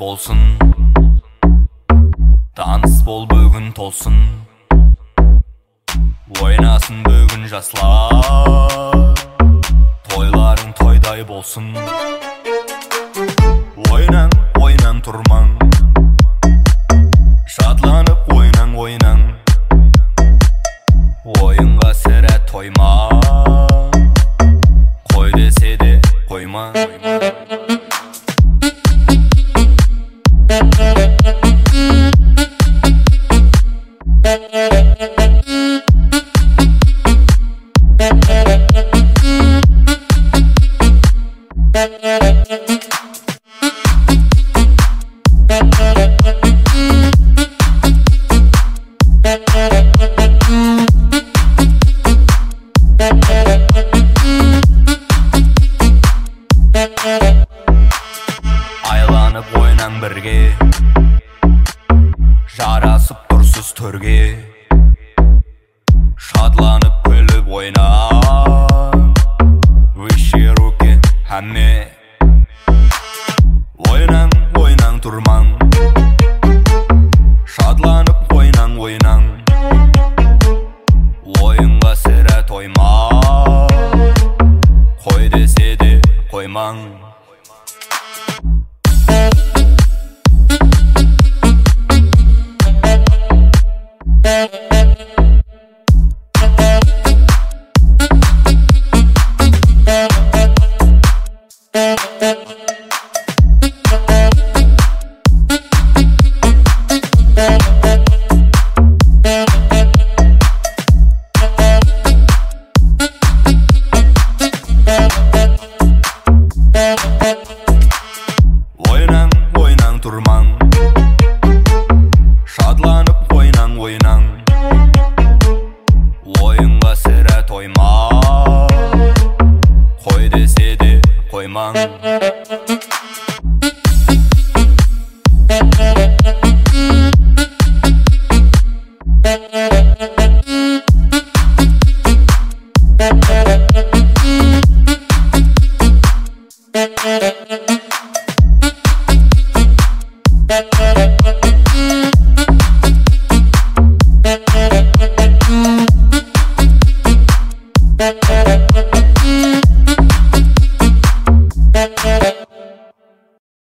болсын, таныс бол бүгін толсын, ойнасын бүгін жаслар, тойларың тойдай болсын. Ойнан тұрмаң, шатланып ойнаң, ойынға сірә тойма, қой десе де қойма. Айланып ойнаң бірге, жарасып тұрсыз төрге, шатланып күліп ойна, выше руки әмме. Ойнаң тұрмаң, шатланып ойнаң, ойынға сірә тойма, қой десе де қоймаң. Ойнаң тұрмаң, шатланып ойнаң, ойынға сірә тойма, қой десе де қоймаң. Thank you.